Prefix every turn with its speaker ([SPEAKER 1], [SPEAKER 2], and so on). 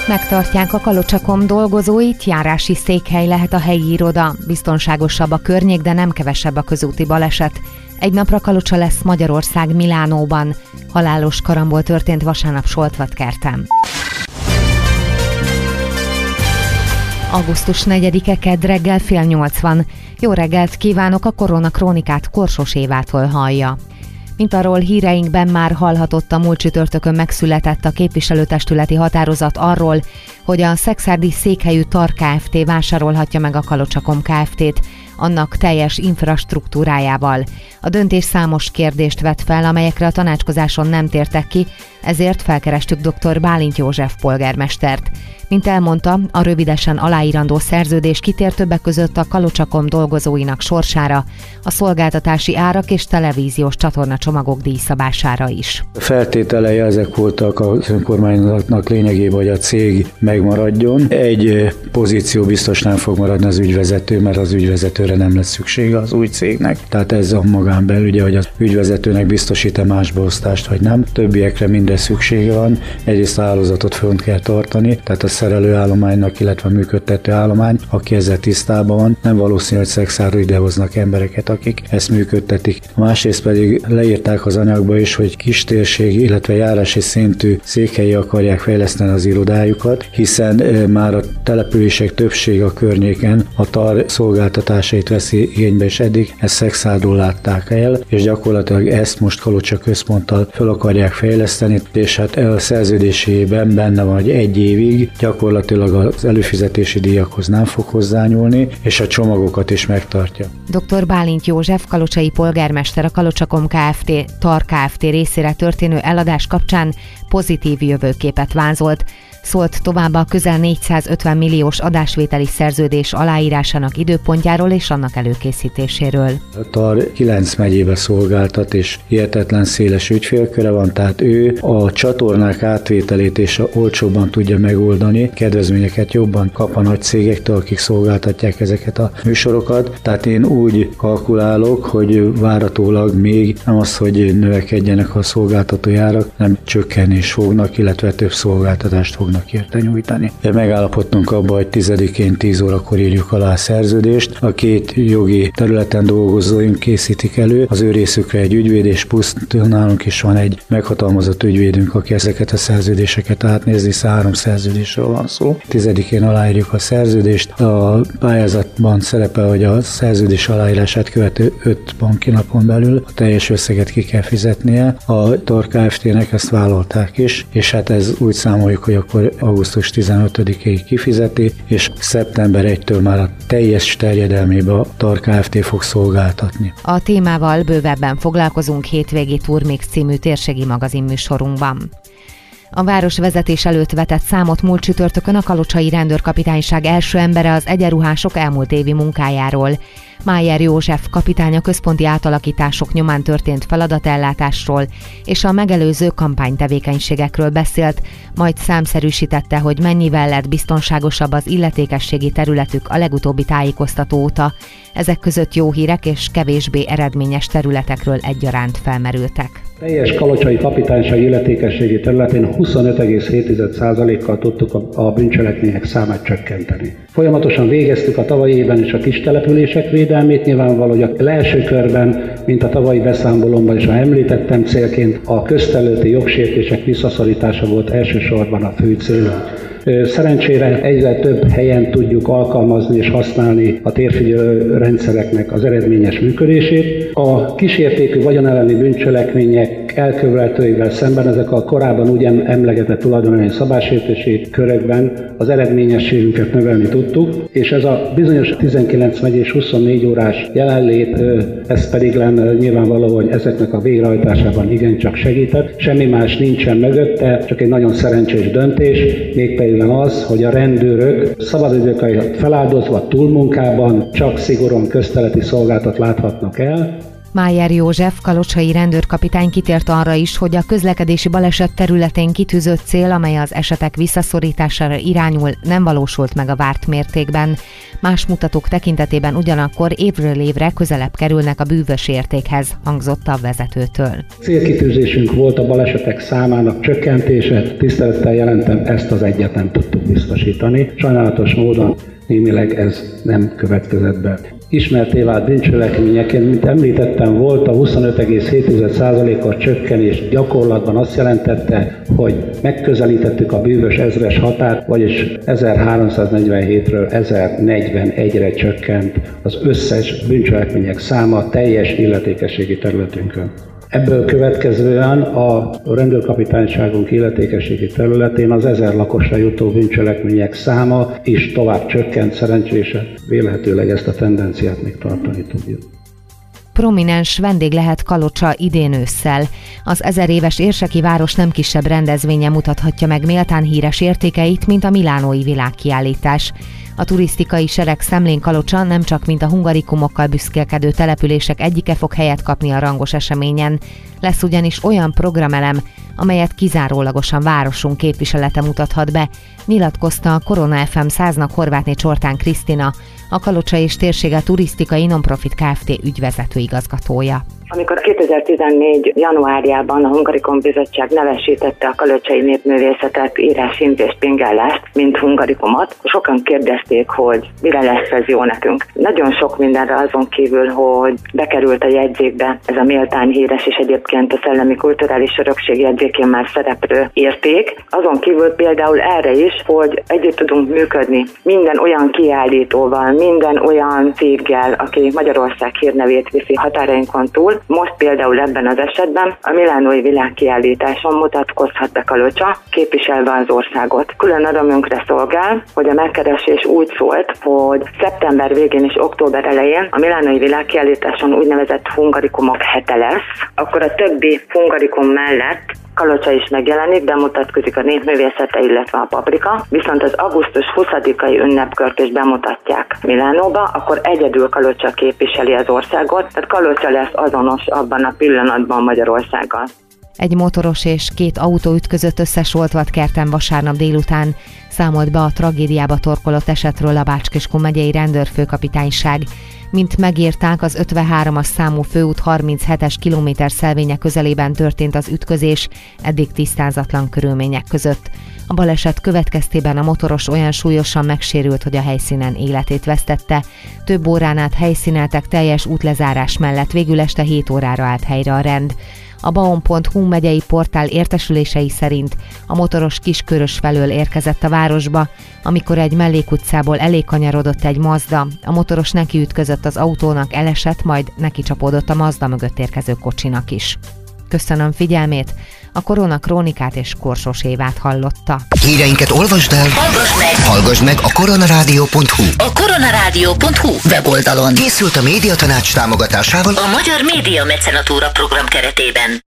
[SPEAKER 1] Megtartják a Kalocsakom dolgozóit, járási székhely lehet a helyi iroda, biztonságosabb a környék, de nem kevesebb a közúti baleset. Egy napra Kalocsa lesz Magyarország Milánóban. Halálos karambol történt vasárnap Soltvatkerten. Augusztus 4-e kedd reggel 7:30. Jó reggelt kívánok, a Korona Krónikát Korsos Évától hallja. Mint arról híreinkben már hallhatott, a múlt csütörtökön megszületett a képviselőtestületi határozat arról, hogy a szekszárdi székhelyű TAR Kft. Vásárolhatja meg a Kalocsakom Kft.-t, annak teljes infrastruktúrájával. A döntés számos kérdést vet fel, amelyekre a tanácskozáson nem tértek ki, ezért felkerestük dr. Bálint József polgármestert. Mint elmondta, a rövidesen aláírandó szerződés kitér többek között a Kalocsakom dolgozóinak sorsára, a szolgáltatási árak és televíziós csatornacsomagok díjszabására is.
[SPEAKER 2] A feltételei ezek voltak az önkormányzatnak lényegében, hogy a cég megmaradjon. Egy pozíció biztos nem fog maradni, az ügyvezető, mert az ügyvezetőre nem lesz szüksége az új cégnek. Tehát ez a magán belül, ugye, hogy az ügyvezetőnek biztosít-e más beosztást, vagy nem. Többiekre mindre szüksége van. Egyrészt a hálózatot fönt kell tartani, tehát a szerelőállománynak, illetve a működtető állomány, aki ezzel tisztában van, nem valószínű, hogy Szekszáról idehoznak embereket, akik ezt működtetik. Másrészt pedig leírták az anyagba is, hogy kistérség, illetve járási szintű székhelyi akarják fejleszteni az irodájukat, hiszen már a települések többsége a környéken a TAR szolgáltatásait veszi igénybe, és eddig ezt Szekszáról látták el, és gyakorlatilag ezt most Kalocsa központtal fel akarják fejleszteni, és hát a szerződésében benne van, hogy 1 évig gyakorlatilag az előfizetési díjakhoz nem fog hozzányúlni, és a csomagokat is megtartja.
[SPEAKER 1] Dr. Bálint József kalocsai polgármester a Kalocsakom Kft. TAR Kft. Részére történő eladás kapcsán pozitív jövőképet vázolt. Szólt továbbá a közel 450 milliós adásvételi szerződés aláírásának időpontjáról és annak előkészítéséről.
[SPEAKER 2] A TAR 9 megyébe szolgáltat, és hihetetlen széles ügyfélköre van, tehát ő a csatornák átvételét és olcsóbban tudja megoldani, kedvezményeket jobban kap a nagy cégektől, akik szolgáltatják ezeket a műsorokat. Tehát én úgy kalkulálok, hogy váratólag még nem az, hogy növekedjenek a szolgáltatói árak, nem csökkenni is fognak, illetve több szolgáltatást fognak érte nyújtani. Megállapodtunk abban, hogy 10-én 10 órakor írjuk alá a szerződést. A két jogi területen dolgozóink készítik elő, az ő részükre egy ügyvéd, és plusz nálunk is van egy meghatalmazott ügyvédünk, aki ezeket a szerződéseket átnézi, 3 szerződésről van szó. 10-én aláírjuk a szerződést. A pályázatban szerepel, hogy a szerződés aláírását követő 5 banki napon belül a teljes összeget ki kell fizetnie. A TAR Kft.-nek ezt vállalták is, és hát ez úgy számoljuk, hogy akkor augusztus 15-ig kifizeti, és szeptember 1-től már a teljes terjedelmébe a TAR Kft. Fog szolgáltatni.
[SPEAKER 1] A témával bővebben foglalkozunk hétvégi Turmix című térségi magazinműsorunkban. A városvezetés előtt vetett számot múlt csütörtökön a kalocsai rendőrkapitányság első embere az egyenruhások elmúlt évi munkájáról. Májer József kapitány a központi átalakítások nyomán történt feladatellátásról és a megelőző kampánytevékenységekről beszélt, majd számszerűsítette, hogy mennyivel lett biztonságosabb az illetékességi területük a legutóbbi tájékoztató óta. Ezek között jó hírek és kevésbé eredményes területekről egyaránt felmerültek.
[SPEAKER 3] Teljes kalocsai kapitányság illetékességi területén 25,7%-kal tudtuk a bűncselekmények számát csökkenteni. Folyamatosan végeztük a tavalyi évben is a kis települések védelmét, nyilvánvaló, hogy a első körben, mint a tavalyi beszámolomban is említettem, célként a közterületi jogsértések visszaszorítása volt elsősorban a fő célunk. Szerencsére egyre több helyen tudjuk alkalmazni és használni a térfigyelő rendszereknek az eredményes működését. A kísértékű vagyonelleni bűncselekmények elkövetőivel szemben ezek a korábban úgy emlegetett tulajdonelmi szabálysértési körökben az eredményességünket növelni tudtuk, és ez a bizonyos 19 megyés 24 órás jelenlét, ez pedig nyilvánvaló, hogy ezeknek a végrehajtásában igencsak segített. Semmi más nincsen mögötte, csak egy nagyon szerencsés döntés, mégpedig az, hogy a rendőrök szabadidőket feláldozva túlmunkában csak szigorúan közterületi szolgáltat láthatnak el.
[SPEAKER 1] Májer József, kalocsai rendőrkapitány kitért arra is, hogy a közlekedési baleset területén kitűzött cél, amely az esetek visszaszorítására irányul, nem valósult meg a várt mértékben. Más mutatók tekintetében ugyanakkor évről évre közelebb kerülnek a bűvös értékhez, hangzott a vezetőtől.
[SPEAKER 3] Célkitűzésünk volt a balesetek számának csökkentése, tisztelettel jelentem, ezt az egyet nem tudtuk biztosítani. Sajnálatos módon némileg ez nem következett be. Ismerté vált bűncselekményeként, mint említettem, volt a 25,7%-os csökkenés, gyakorlatban azt jelentette, hogy megközelítettük a bűvös ezres határt, vagyis 1347-ről 1041-re csökkent az összes bűncselekmények száma teljes illetékességi területünkön. Ebből következően a rendőrkapitányságunk illetékességi területén az 1000 lakosra jutó bűncselekmények száma is tovább csökkent, szerencsésen vélhetőleg ezt a tendenciát még tartani tudjuk.
[SPEAKER 1] Prominens vendég lehet Kalocsa idén ősszel. Az 1000 éves érseki város nem kisebb rendezvénye mutathatja meg méltán híres értékeit, mint a milánói világkiállítás. A turisztikai sereg szemlén Kalocsa nem csak mint a hungarikumokkal büszkélkedő települések egyike fog helyet kapni a rangos eseményen. Lesz ugyanis olyan programelem, amelyet kizárólagosan városunk képviselete mutathat be, nyilatkozta a Korona FM 100-nak Horvátné Csortán Krisztina, a Kalocsa és térsége turisztikai non-profit Kft. Ügyvezető igazgatója.
[SPEAKER 4] Amikor 2014. januárjában a Hungarikum Bizottság nevesítette a kalocsai népművészetet, írásintézést, pingellást, mint hungarikumot, sokan kérdezték, hogy mire lesz ez jó nekünk. Nagyon sok mindenre azon kívül, hogy bekerült a jegyzékbe ez a méltán híres és egyébként a szellemi kulturális örökség jegyzékén már szereplő érték. Azon kívül például erre is, hogy együtt tudunk működni minden olyan kiállítóval, minden olyan céggel, aki Magyarország hírnevét viszi határainkon túl. Most például ebben az esetben a milánói világkiállításon mutatkozhat be Kalocsa, képviselve az országot. Külön örömünkre szolgál, hogy a megkeresés úgy szólt, hogy szeptember végén és október elején a milánói világkiállításon úgynevezett hungarikumok hete lesz, akkor a többi hungarikum mellett Kalocsa is megjelenik, bemutatkozik a népművészete, illetve a paprika, viszont az augusztus 20-ai ünnepkört is bemutatják Milánóba, akkor egyedül Kalocsa képviseli az országot, tehát Kalocsa lesz azonos abban a pillanatban Magyarországgal.
[SPEAKER 1] Egy motoros és 2 autó ütközött össze Soltvatkerten vasárnap délután, számolt be a tragédiába torkolott esetről a Bács-Kiskun megyei rendőrfőkapitányság. Mint megírták, az 53-as számú főút 37-es kilométer szelvénye közelében történt az ütközés, eddig tisztázatlan körülmények között. A baleset következtében a motoros olyan súlyosan megsérült, hogy a helyszínen életét vesztette. Több órán át helyszíneltek teljes útlezárás mellett, végül este 7 órára állt helyre a rend. A baon.hu megyei portál értesülései szerint a motoros Kiskörös felől érkezett a városba, amikor egy mellékutcából elé kanyarodott egy Mazda, a motoros nekiütközött az autónak, elesett, majd neki csapódott a Mazda mögött érkező kocsinak is. Köszönöm figyelmét, a Korona Krónikát és Korsós Évát hallotta.
[SPEAKER 5] Híreinket olvasd el, hallgass meg a koronarádió.hu.
[SPEAKER 6] A koronarádió.hu weboldalon.
[SPEAKER 5] Készült a Médiatanács támogatásával
[SPEAKER 6] a Magyar Média Mecenatúra program keretében.